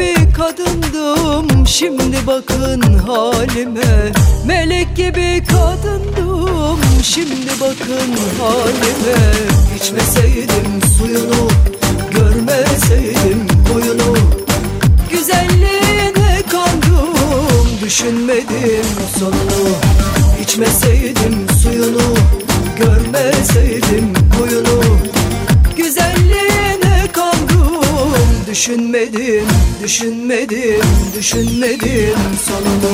gibi kadındım, şimdi bakın halime. Melek gibi kadındım, şimdi bakın halime. İçmeseydim suyunu, görmeseydim boyunu. Güzelliğine kandım, düşünmedim sonunu. İçmeseydim suyunu, görmeseydim boyunu. Güzelliğine kandım, düşünmedim, düşünmedim, düşünmedim sonunu.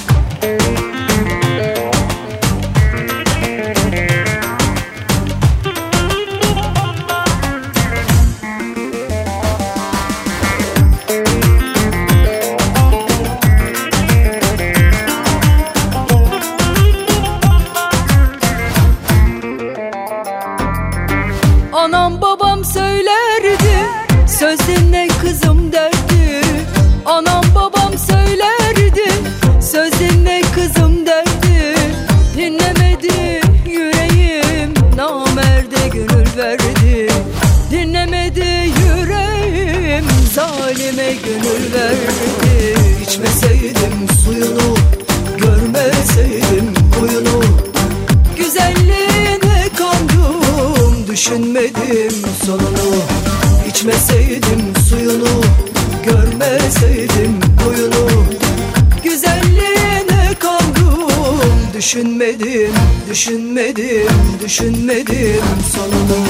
Anam babam söylerdi, söz dinle kızım derdi. Anam babam söylerdi, söz dinle kızım derdi. Dinlemedi yüreğim, namerde gönül verdi. Dinlemedi yüreğim, zalime gönül verdi. İçmeseydim suyunu, görmeseydim boyunu. Güzelliğine kandım, düşünmedim sonunu. İçmeseydim suyunu, görmeseydim boyunu. Güzelliğine kandım, düşünmedim, düşünmedim, düşünmedim sonunu.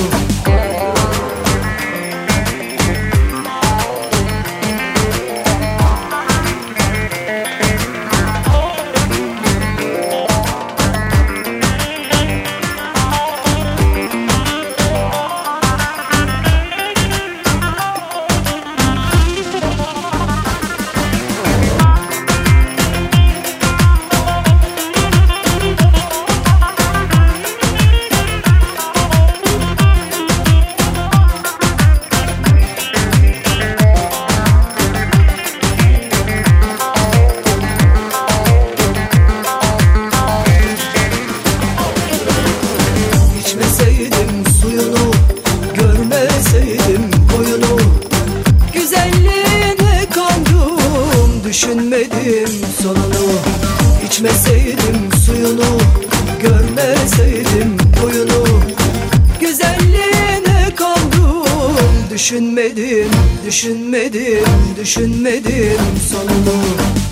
İçmeseydim suyunu, görmeseydim boyunu. Güzelliğine kandım, düşünmedim sonunu. İçmeseydim suyunu, görmeseydim boyunu. Güzelliğine kandım, düşünmedim, düşünmedim, düşünmedim sonunu.